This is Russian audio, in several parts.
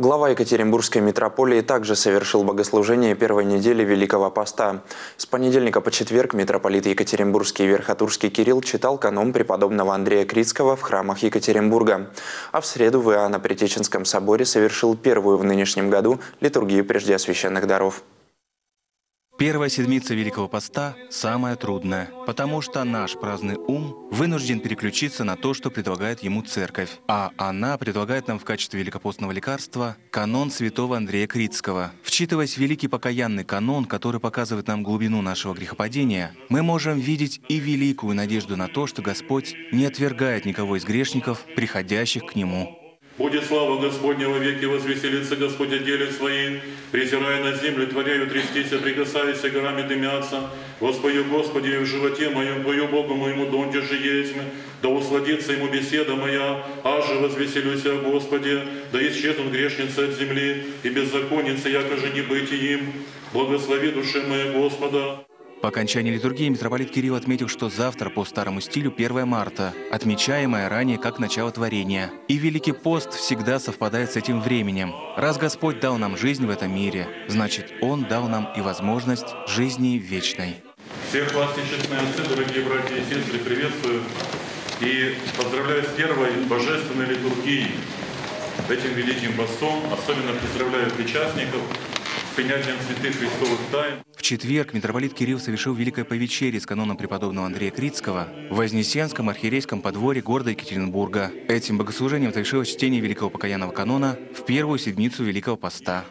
Глава Екатеринбургской митрополии также совершил богослужение первой недели Великого Поста. С понедельника по четверг митрополит Екатеринбургский и Верхотурский Кирилл читал канон преподобного Андрея Критского в храмах Екатеринбурга. А в среду в Иоанно-Предтеченском соборе совершил первую в нынешнем году литургию преждеосвященных даров. Первая седмица Великого Поста самая трудная, потому что наш праздный ум вынужден переключиться на то, что предлагает ему Церковь. А она предлагает нам в качестве великопостного лекарства канон святого Андрея Критского. Вчитываясь в великий покаянный канон, который показывает нам глубину нашего грехопадения, мы можем видеть и великую надежду на то, что Господь не отвергает никого из грешников, приходящих к Нему. Будет слава Господня во веки, возвеселится Господь о деле своим, презирая на землю, творяю трястися, прикасаясь горами дымятся. Воспою Господи в животе моем, пою Богу моему, донде же есть, да усладится ему беседа моя, аже возвеселюсь о Господе, да исчезнут грешницы от земли, и беззаконницы, якоже не быть им. Благослови душе моя Господа. По окончании литургии митрополит Кирилл отметил, что завтра по старому стилю 1 марта, отмечаемое ранее как начало творения. И Великий пост всегда совпадает с этим временем. Раз Господь дал нам жизнь в этом мире, значит, Он дал нам и возможность жизни вечной. Всех вас, честные отцы, дорогие братья и сестры, приветствую и поздравляю с первой божественной литургией, этим Великим постом. Особенно поздравляю причастников с принятием святых христовых тайн. В четверг митрополит Кирилл совершил Великое повечерие с каноном преподобного Андрея Критского в Вознесенском архиерейском подворье города Екатеринбурга. Этим богослужением завершилось чтение Великого покаянного канона в первую седмицу Великого Поста.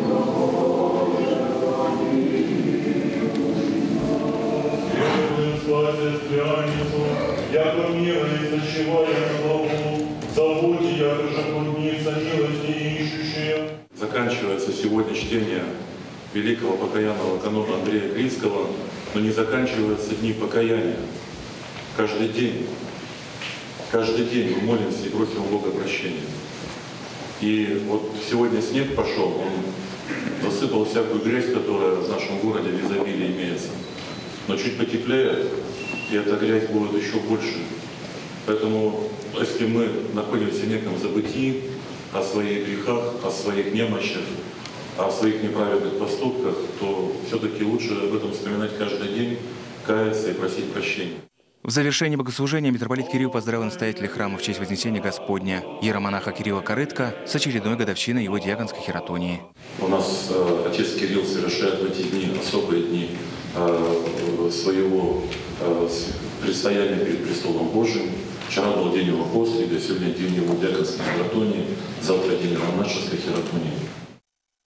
Заканчивается сегодня чтение Великого покаянного канона Андрея Критского, но не заканчиваются дни покаяния. Каждый день мы молимся и просим у Бога прощения. И вот сегодня снег пошел, он засыпал всякую грязь, которая в нашем городе в изобилии имеется. Но чуть потеплеет, и эта грязь будет еще больше. Поэтому, если мы находимся в неком забытии о своих грехах, о своих немощах, о своих неправильных поступках, то все-таки лучше об этом вспоминать каждый день, каяться и просить прощения. В завершении богослужения митрополит Кирилл поздравил настоятеля храма в честь Вознесения Господня, иеромонаха Кирилла Корытко, с очередной годовщиной его диаконской хиратонии. У нас отец Кирилл совершает в эти дни, особые дни своего предстояния перед престолом Божиим. Вчера был день его пострига, сегодня день его диаконской хиратонии, завтра день монашеской хиратонии.